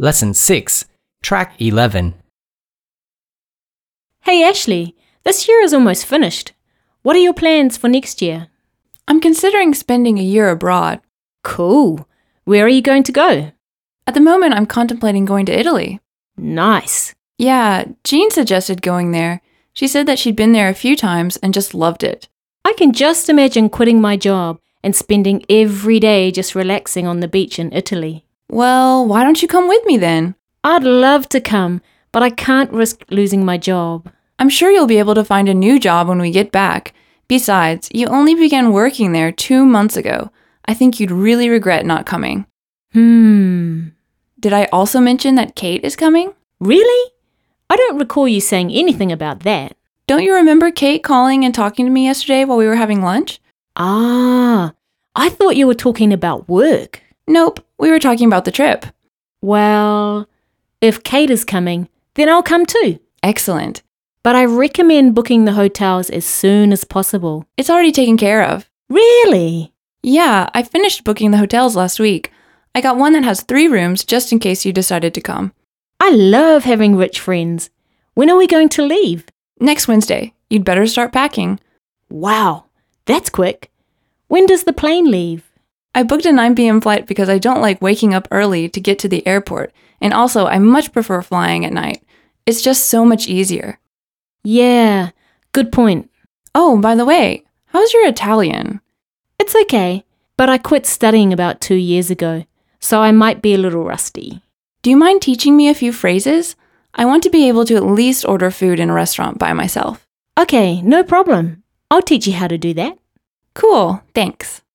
Lesson 6, Track 11. Hey Ashley, this year is almost finished. What are your plans for next year? I'm considering spending a year abroad. Cool. Where are you going to go? At the moment, I'm contemplating going to Italy. Nice. Yeah, Jean suggested going there. She said that she'd been there a few times and just loved it. I can just imagine quitting my job and spending every day just relaxing on the beach in Italy. Well, why don't you come with me then? I'd love to come, but I can't risk losing my job. I'm sure you'll be able to find a new job when we get back. Besides, you only began working there 2 months ago. I think you'd really regret not coming. Did I also mention that Kate is coming? Really? I don't recall you saying anything about that. Don't you remember Kate calling and talking to me yesterday while we were having lunch? Ah, I thought you were talking about work. Nope, we were talking about the trip. Well, if Kate is coming, then I'll come too. Excellent. But I recommend booking the hotels as soon as possible. It's already taken care of. Really? Yeah, I finished booking the hotels last week. I got one that has 3 rooms just in case you decided to come. I love having rich friends. When are we going to leave? Next Wednesday. You'd better start packing. Wow, that's quick. When does the plane leave? I booked a 9 p.m. flight because I don't like waking up early to get to the airport, and also I much prefer flying at night. It's just so much easier. Yeah, good point. Oh, by the way, how's your Italian? It's okay, but I quit studying about 2 years ago, so I might be a little rusty. Do you mind teaching me a few phrases? I want to be able to at least order food in a restaurant by myself. Okay, no problem. I'll teach you how to do that. Cool, thanks.